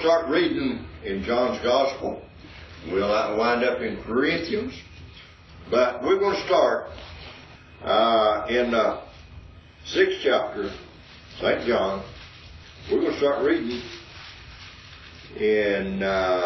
start reading in John's Gospel. We'll wind up in Corinthians. But we're going to start in the 6th chapter, St. John. We're going to start reading in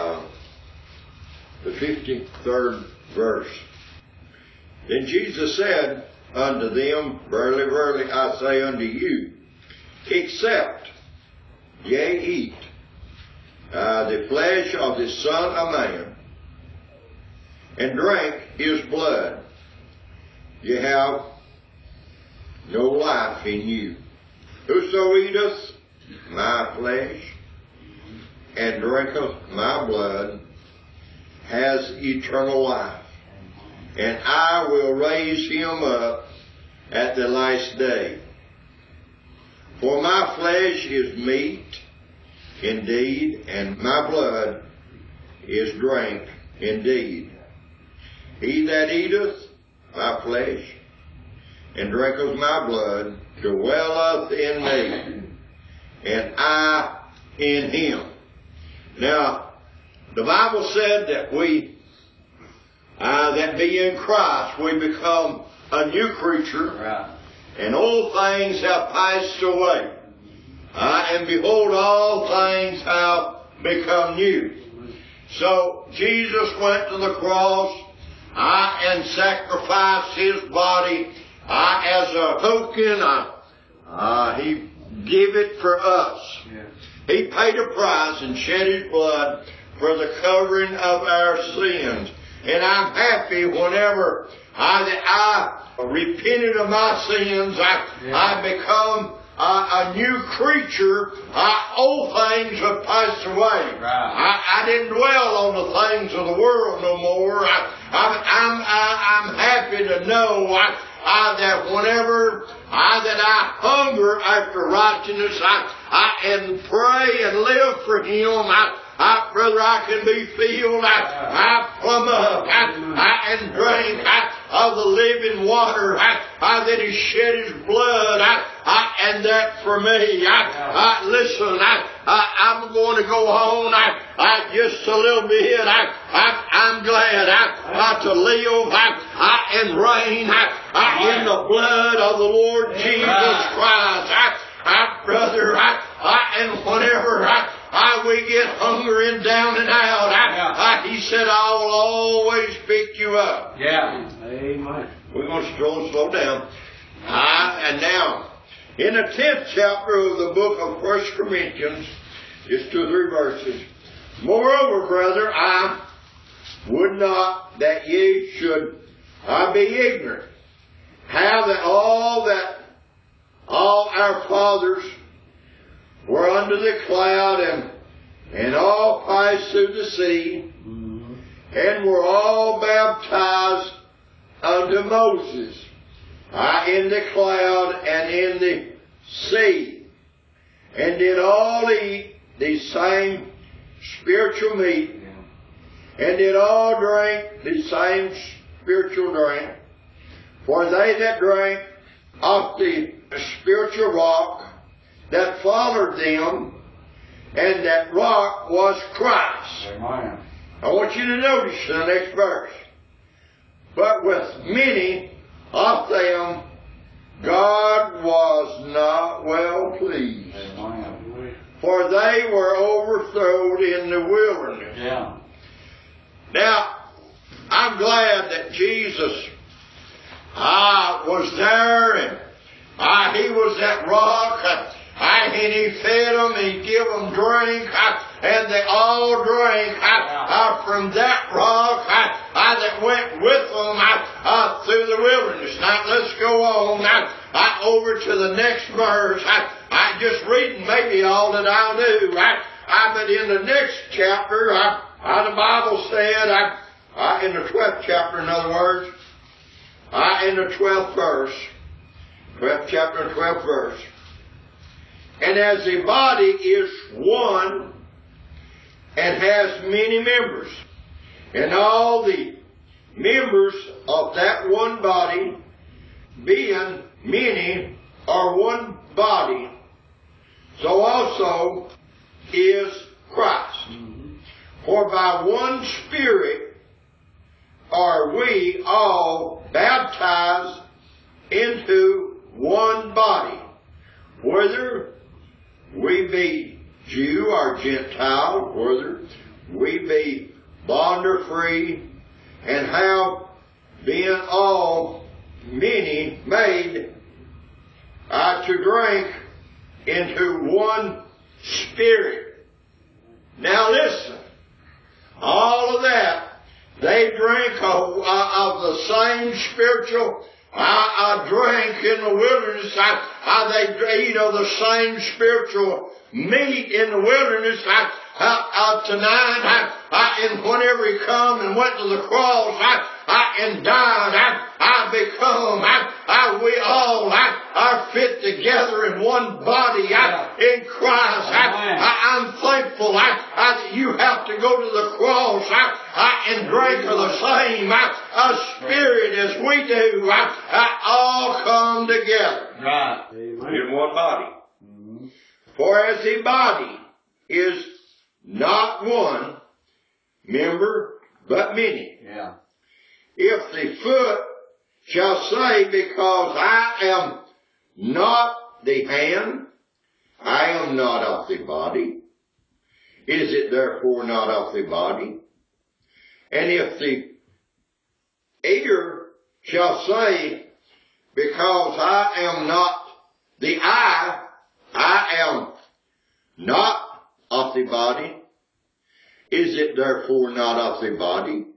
the 53rd verse. Then Jesus said unto them, Verily, verily, I say unto you, except ye eat the flesh of the Son of Man, and drink his blood, ye have no life in you. Whoso eateth my flesh and drinketh my blood has eternal life, and I will raise him up at the last day. For my flesh is meat indeed, and my blood is drink indeed. He that eateth my flesh and drinketh my blood dwelleth in me, and I in him. Now, the Bible said that that be in Christ, we become a new creature, right, and old things have passed away. And behold, all things have become new. So, Jesus went to the cross and sacrificed his body as a token. He gave it for us. Yeah. He paid a price and shed his blood for the covering of our sins. And I'm happy whenever I repented of my sins, I become a new creature. Old things have passed away. Right. I didn't dwell on the things of the world no more. I'm happy to know that whenever that I hunger after righteousness, and pray and live for him, brother, I can be filled. Plumb up and drink of the living water that he shed his blood, and that for me. Listen, I'm going to go on just a little bit. I'm glad to live and reign in the blood of the Lord Jesus Christ. Brother, and whenever we get hungry and down and out, he said, I will always pick you up. Yeah. Amen. We're going to slow down. And now, in the 10th chapter of the book of 1 Corinthians, just 2 or 3 verses. Moreover, brother, I would not that ye should be ignorant, how that all our fathers were under the cloud, and all passed through the sea, and were all baptized unto Moses in the cloud and in the sea, and did all eat the same spiritual meat, and did all drink the same spiritual drink. For they that drank of the spiritual rock that followed them, and that rock was Christ. Amen. I want you to notice the next verse. But with many of them God was not well pleased. Amen. For they were overthrown in the wilderness. Yeah. Now, I'm glad that Jesus was there, and he was that rock, and he fed them, he gave them drink, and they all drank from that rock that went with them through the wilderness. Now let's go on over to the next verse. I just reading maybe all that I do. But in the next chapter, the Bible said, in the 12th chapter, in other words, in the 12th verse, 12th chapter, 12th verse. And as the body is one and has many members, and all the members of that one body, being many, are one body, so also is Christ. For by one Spirit are we all baptized into one body, whether we be Jew or Gentile, whether we be bond or free, and have been all many made to drink into one Spirit. Now listen, all of that, they drink of the same spiritual drink in the wilderness. They eat of the same spiritual meat in the wilderness. Tonight, and whenever he come and went to the cross, and died, we all are fit together in one body in Christ. I'm thankful that you have to go to the cross and drink of the same Spirit as we do. All come together in one body. For as a body is not one member, but many. If the foot shall say, because I am not the hand, I am not of the body, is it therefore not of the body? And if the ear shall say, because I am not the eye, I am not of the body, is it therefore not of the body?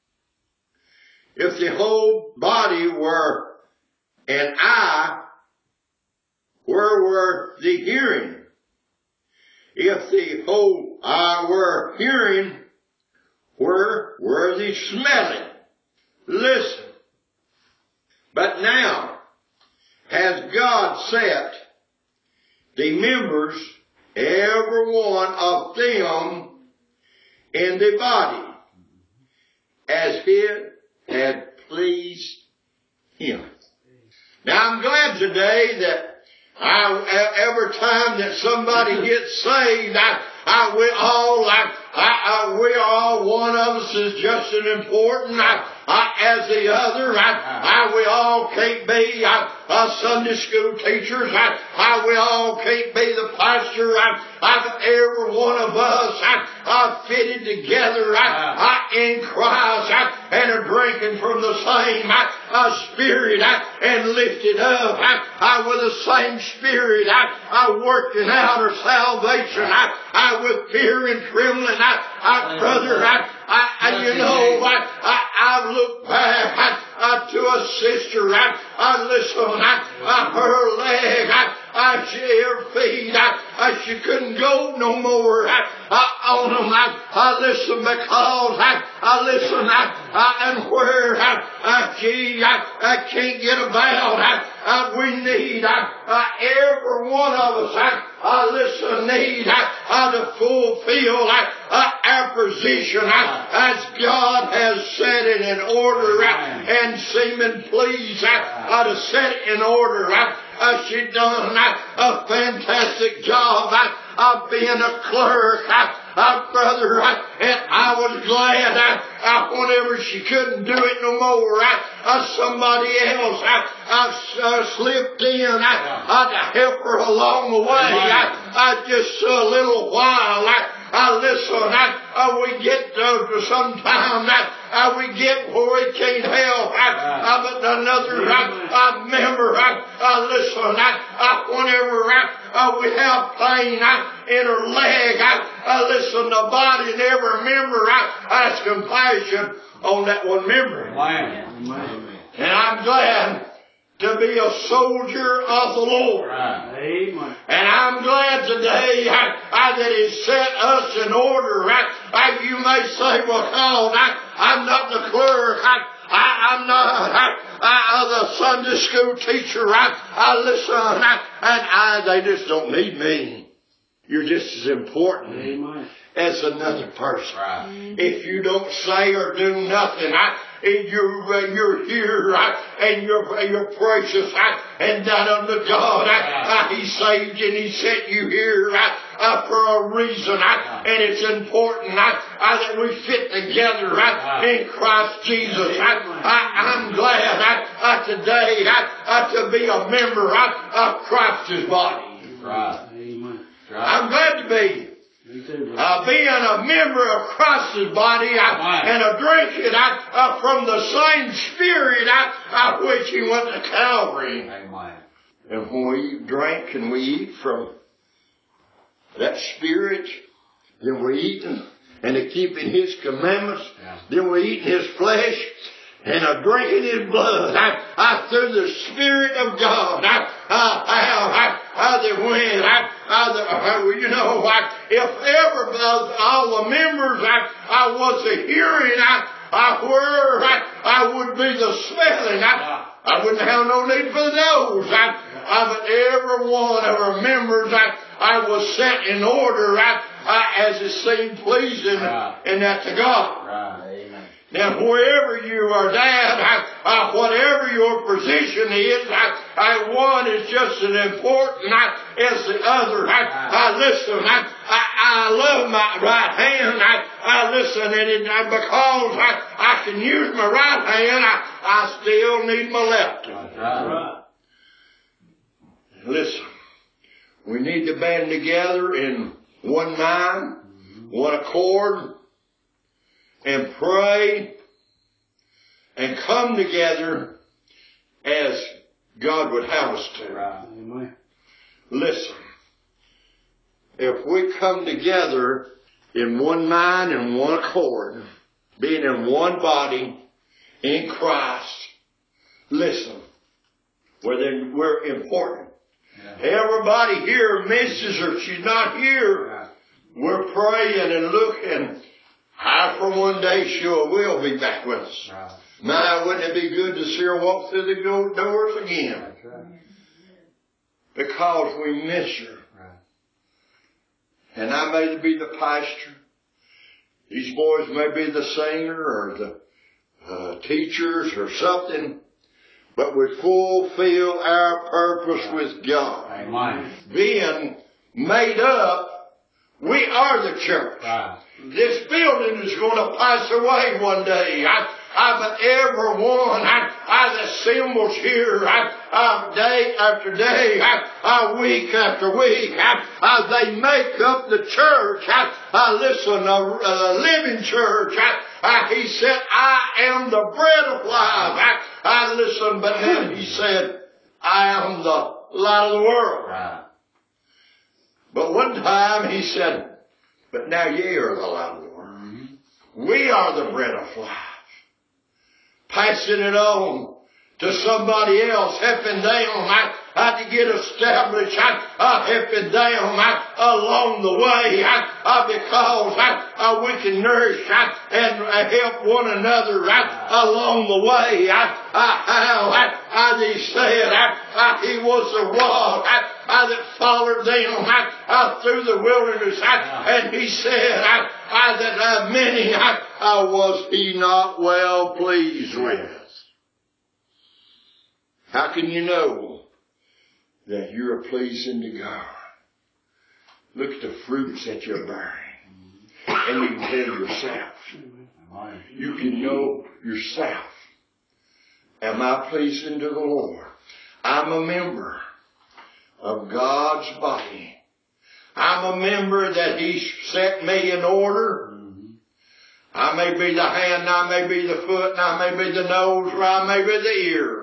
If the whole body were an eye, where were the hearing? If the whole eye were hearing, where were the smelling? Listen. But now has God set the members, every one of them, in the body, as it had pleased Him. Now I'm glad today that every time that somebody gets saved, we all, one of us is just as important as the other. We all can't be Sunday school teachers. We all can't be the pastor. Every one of us fitted together in Christ and are drinking from the same Spirit and lifted up with the same Spirit working out our salvation with fear and trembling. Brother, I've looked back to a sister. Listen, her leg, her feet, she couldn't go no more on them. Listen, because listen, and where she can't get about, we need every one of us. Listen, need to fulfill our position as God has set it in order and seeming pleased to set it in order. She done a fantastic job of being a clerk, brother, and I was glad whenever she couldn't do it no more, somebody else slipped in to help her along the way, just a little while. Listen, we get to sometime we get where we can't help, but another member, listen, whenever we have pain in her leg, listen, the body and every member has compassion on that one member. And I'm glad to be a soldier of the Lord. Amen. And I'm glad today that He set us in order. You may say, well, no, I'm not the clerk. I'm not the Sunday school teacher. Listen, and they just don't need me. You're just as important as another person. If you don't say or do nothing, you're here and you're precious and that unto God. He saved you and He set you here for a reason. And it's important that we fit together in Christ Jesus. I'm glad today to be a member of Christ's body. Right. I'm glad to be. Being a member of Christ's body and drinking from the same Spirit which He went to Calvary. Amen. And when we drink, can we eat from that Spirit? Then we're eating and keeping His commandments. Then we're eating His flesh and drinking His blood. Through the Spirit of God. If ever all the members was a hearing where I would be the smelling. I wouldn't have no need for those. But every one of our members I was set in order as it seemed pleasing and that to God. Right. Now, wherever you are, Dad, whatever your position is, one is just as important as the other. Listen, I love my right hand. Listen, and because I can use my right hand, I still need my left. Right. Listen, we need to band together in one mind, one accord, and pray and come together as God would have us to. Right. Listen, if we come together in one mind and one accord, being in one body in Christ, listen, we're important. Everybody here misses her. She's not here. We're praying and looking. For one day she will be back with us. My, wouldn't it be good to see her walk through the doors again? Because we miss her. And I may be the pastor. These boys may be the singer or the teachers or something. But we fulfill our purpose with God. Amen. Being made up, we are the church. Right. This building is going to pass away one day. But everyone that assembles here day after day, week after week, they make up the church. Listen, a living church. He said, I am the bread of life. Listen, but then he said, I am the light of the world. Right. But one time he said, but now ye are the light of the world. We are the bread of life. Passing it on to somebody else, helping them to get established, helping them along the way, because we can nourish and help one another along the way. He said he was the rod that followed them through the wilderness, and he said that many was he not well pleased with. How can you know that you're pleasing to God? Look at the fruits that you're bearing. And you can tell yourself. You can know yourself. Am I pleasing to the Lord? I'm a member of God's body. I'm a member that He's set me in order. I may be the hand, I may be the foot, and I may be the nose, or I may be the ear.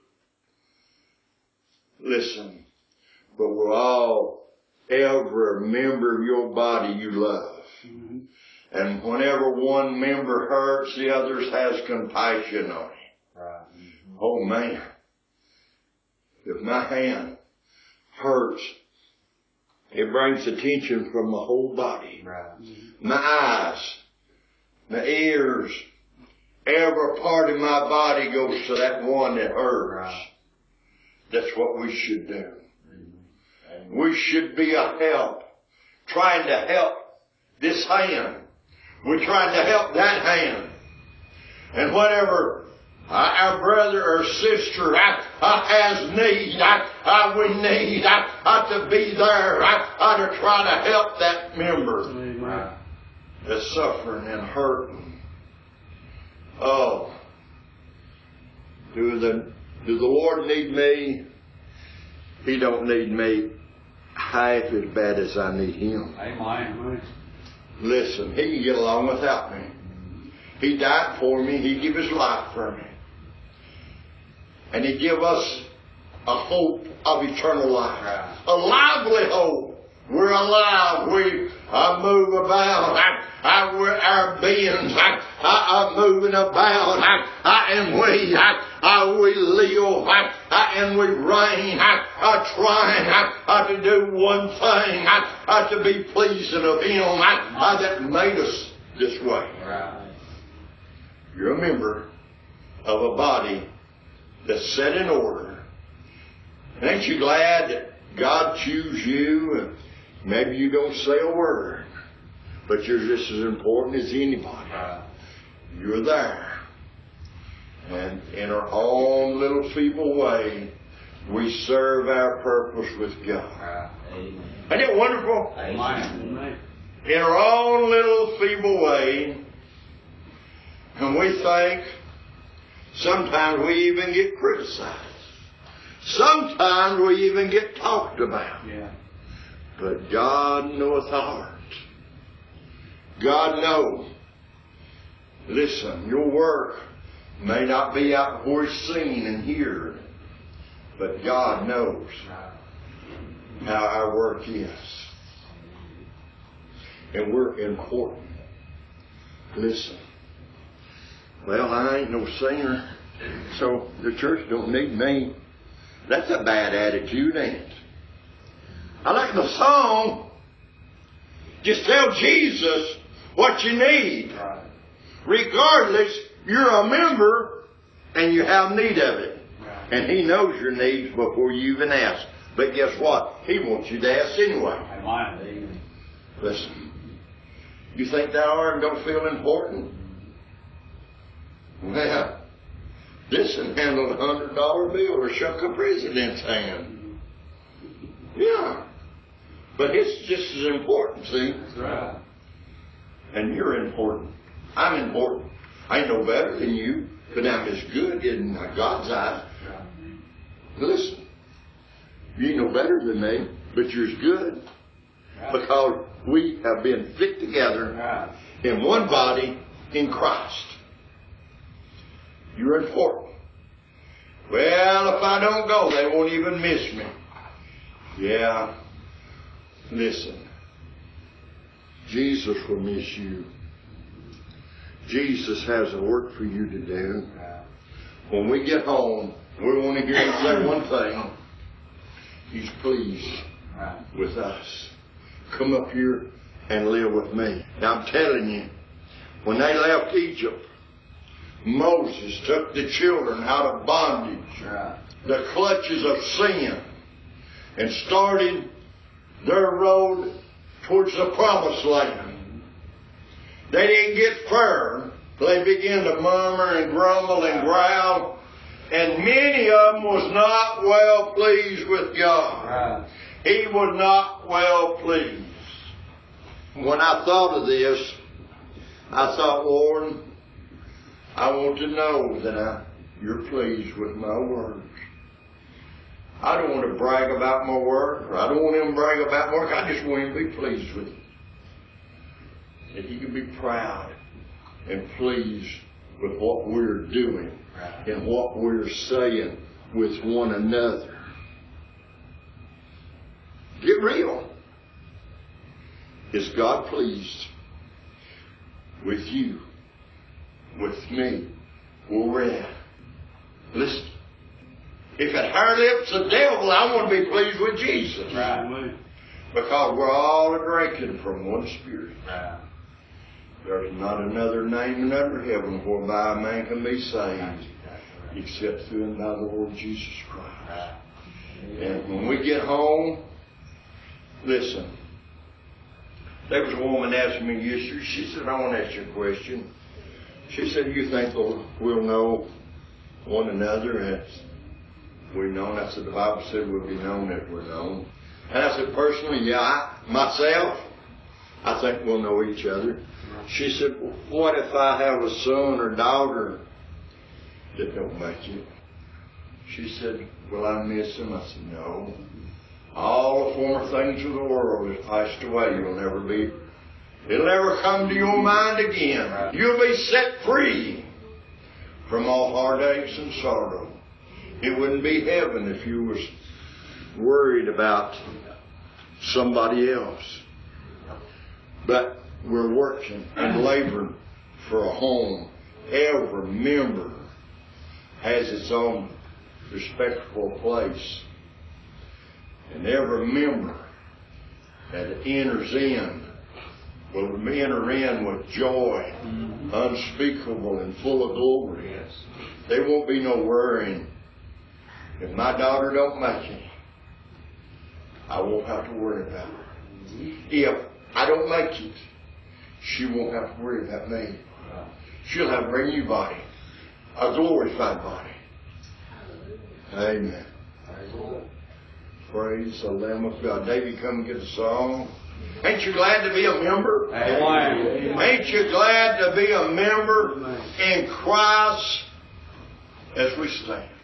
Listen, but we're all every member of your body you love. And whenever one member hurts, the others has compassion on it. Oh man, if my hand hurts, it brings attention from the whole body. My eyes, my ears, every part of my body goes to that one that hurts. That's what we should do. We should be a help, trying to help this hand. We're trying to help that hand. And whenever our brother or sister has need. We need to be there to try to help that member that's suffering and hurting. Oh, do the Lord need me? He don't need me half as bad as I need Him. Amen. Listen, He can get along without me. He died for me. He gave His life for me. And He gave us a hope of eternal life. A lively hope. We're alive. We move about. Our beings are moving about. And we live. And we reign. Trying to do one thing. To be pleasing of Him that made us this way. You're a member of a body that's set in order. And ain't you glad that God chose you? And maybe you don't say a word, but you're just as important as anybody. You're there. And in our own little feeble way, we serve our purpose with God. Isn't it wonderful? Amen. In our own little feeble way, and we think sometimes we even get criticized. Sometimes we even get talked about. But God knoweth the heart. God knows. Listen, your work may not be out where it's seen and heard, but God knows how our work is. And we're important. Listen. Well, I ain't no singer, so the church don't need me. That's a bad attitude, ain't it? I like the song. Just tell Jesus what you need. Regardless, you're a member and you have need of it. And He knows your needs before you even ask. But guess what? He wants you to ask anyway. Listen, you think that arm don't feel important? Well, this can handle a $100 bill or shook a president's hand. Yeah. But it's just as important, see? That's right. And you're important. I'm important. I ain't no better than you, but I'm as good in God's eyes. Listen, you ain't no better than me, but you're as good. Because we have been fit together in one body in Christ. You're important. Well, if I don't go, they won't even miss me. Yeah. Listen. Jesus will miss you. Jesus has a work for you to do. When we get home, we want to hear Him say one thing. He's pleased with us. Come up here and live with me. Now I'm telling you, when they left Egypt, Moses took the children out of bondage, the clutches of sin, and started their road towards the promised land. They didn't get far. They began to murmur and grumble and growl, and many of them was not well pleased with God. He was not well pleased. When I thought of this, I thought, Lord, I want to know that You're pleased with my work. I don't want to brag about my work, or I don't want Him to brag about my work. I just want Him to be pleased with it. That He can be proud and pleased with what we're doing and what we're saying with one another. Get real. Is God pleased with you, with me, where we're at? Listen, if it hurt lips the devil, I want to be pleased with Jesus. Right. Because we're all drinking from one Spirit. Right. There's not another name under heaven whereby a man can be saved except through and by the Lord Jesus Christ. And when we get home, listen. There was a woman asking me yesterday. She said, I want to ask you a question. She said, you think we'll know one another as we're known. I said, the Bible said we'll be known that we're known. And I said, personally, myself, I think we'll know each other. She said, what if I have a son or daughter that don't make it? She said, will I miss him? I said, no. All the former things of the world has passed away. It'll never come to your mind again. You'll be set free from all heartaches and sorrow. It wouldn't be heaven if you was worried about somebody else. But we're working and laboring for a home. Every member has its own respectable place. And every member that enters in will enter in with joy, unspeakable and full of glory. There won't be no worrying. If my daughter don't make it, I won't have to worry about her. If I don't make it, she won't have to worry about me. She'll have a brand new body, a glorified body. Amen. Praise the Lamb of God. David, come and get a song. Ain't you glad to be a member? Amen. Ain't you glad to be a member in Christ as we stand?